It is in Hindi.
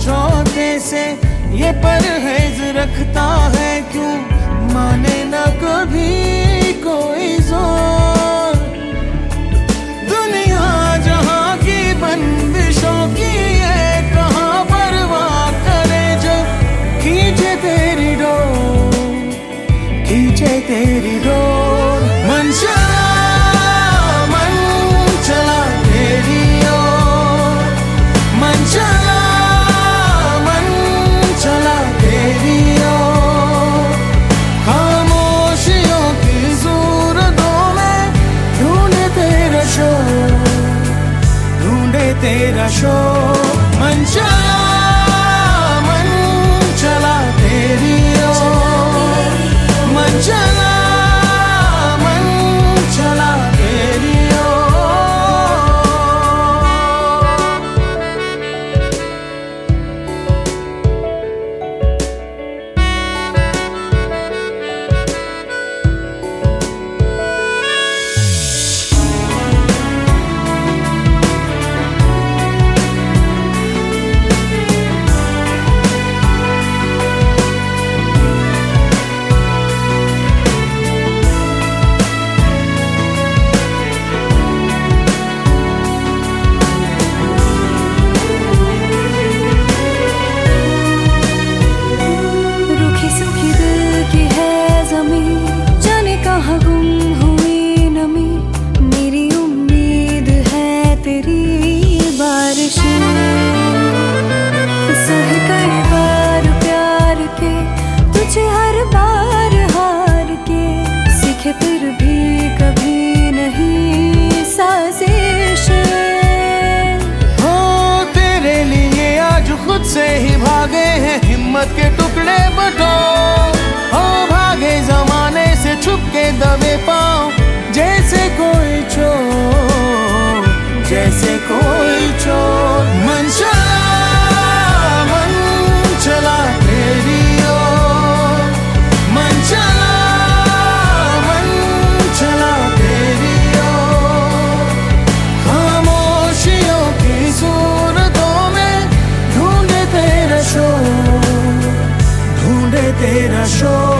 समझौते से ये परहेज रखता है, क्यों माने ना कभी कोई जोर। दुनिया जहां की बंदिशों की है, कहाँ परवाह करे जो खींचे तेरी डोर, खींचे तेरी डोर। मन चला तेरी ओर, मन चला तेरी ओर। खामोशियों की सूरतों में ढूंढे तेरा शोर, ढूंढे तेरा शोर। मन चला तेरी ओर, मन चला तेरी ओर। सहे कई बार प्यार के तुझे हर बार हार के, सीखे फिर भी कभी नहीं साजिश। हो तेरे लिए आज खुद से ही भागे हैं हिम्मत के टुकड़े बटोर। हो भागे जमाने से छुप के दबे पाँव, जैसे कोई चोर, जैसे कोई चोर। मन चला तेरी ओर, मन चला तेरी ओर। खामोशियों की सूरतों में ढूंढे तेरा शोर, ढूंढे तेरा शोर।